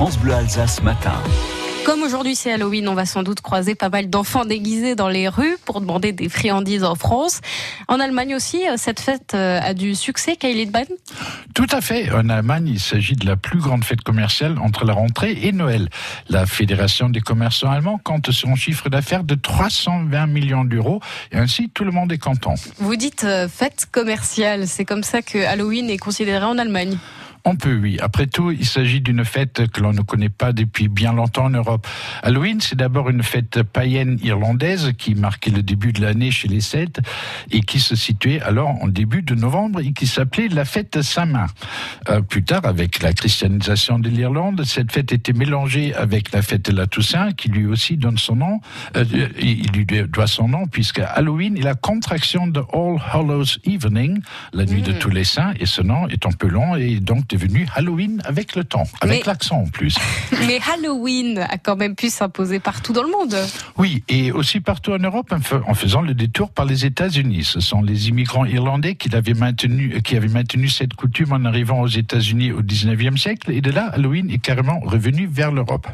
France Bleu Alsace matin. Comme aujourd'hui c'est Halloween, on va sans doute croiser pas mal d'enfants déguisés dans les rues pour demander des friandises en France. En Allemagne aussi, cette fête a du succès, Kylie Ban? Tout à fait. En Allemagne, il s'agit de la plus grande fête commerciale entre la rentrée et Noël. La Fédération des commerçants allemands compte sur un chiffre d'affaires de 320 millions d'euros et ainsi tout le monde est content. Vous dites fête commerciale, c'est comme ça que Halloween est considéré en Allemagne? On peut, oui. Après tout, il s'agit d'une fête que l'on ne connaît pas depuis bien longtemps en Europe. Halloween, c'est d'abord une fête païenne irlandaise qui marquait le début de l'année chez les Celtes et qui se situait alors en début de novembre et qui s'appelait la fête Saint-Main. Plus tard, avec la christianisation de l'Irlande, cette fête était mélangée avec la fête de la Toussaint qui lui aussi donne son nom. Il lui doit son nom puisque Halloween est la contraction de All Hallows Evening, la nuit de tous les saints, et ce nom est un peu long et donc devenu Halloween avec le temps, avec l'accent en plus. Mais Halloween a quand même pu s'imposer partout dans le monde. Oui, et aussi partout en Europe en faisant le détour par les États-Unis. Ce sont les immigrants irlandais qui avaient maintenu cette coutume en arrivant aux États-Unis au 19e siècle, et de là, Halloween est carrément revenu vers l'Europe.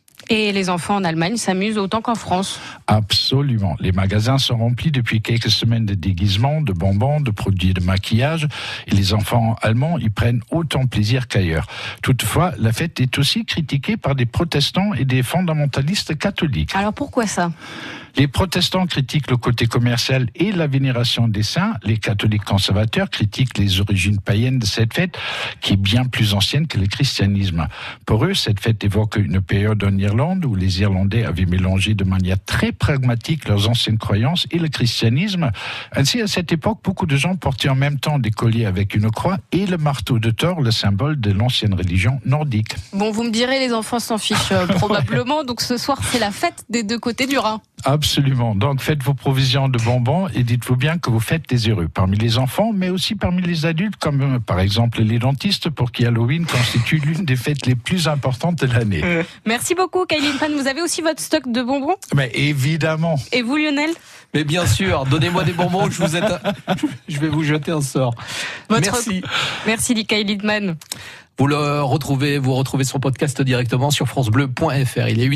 Et les enfants en Allemagne s'amusent autant qu'en France? Absolument. Les magasins sont remplis depuis quelques semaines de déguisements, de bonbons, de produits de maquillage. Et les enfants allemands y prennent autant plaisir qu'ailleurs. Toutefois, la fête est aussi critiquée par des protestants et des fondamentalistes catholiques. Alors pourquoi ça? Les protestants critiquent le côté commercial et la vénération des saints. Les catholiques conservateurs critiquent les origines païennes de cette fête, qui est bien plus ancienne que le christianisme. Pour eux, cette fête évoque une période en Irlande où les Irlandais avaient mélangé de manière très pragmatique leurs anciennes croyances et le christianisme. Ainsi, à cette époque, beaucoup de gens portaient en même temps des colliers avec une croix et le marteau de Thor, le symbole de l'ancienne religion nordique. Bon, vous me direz, les enfants s'en fichent probablement. Donc ce soir, c'est la fête des deux côtés du Rhin. Absolument. Donc faites vos provisions de bonbons et dites-vous bien que vous faites des heureux parmi les enfants, mais aussi parmi les adultes, comme par exemple les dentistes, pour qui Halloween constitue l'une des fêtes les plus importantes de l'année. Merci beaucoup, Kylie Pan. Vous avez aussi votre stock de bonbons? Mais évidemment. Et vous, Lionel? Mais bien sûr, donnez-moi des bonbons, je vais vous jeter un sort. Merci. Merci, Kylie Pan. Vous retrouvez son podcast directement sur francebleu.fr. Il est